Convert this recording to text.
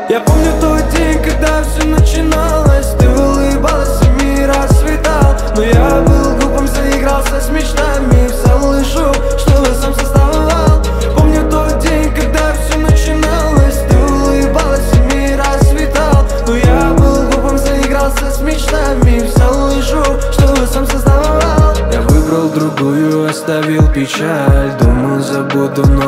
Я помню тот день, когда все начиналось. Ты улыбалась и мир расцветал. Но я был глупым, заигрался с мечтами. Взял лыжу, чтобы сам создавал. Помню тот день, когда все начиналось. Ты улыбалась и мир расцветал. Но я был глупым, заигрался с мечтами. Взял лыжу, чтобы сам создавал. Я выбрал другую, оставил печаль. Думал, забуду, но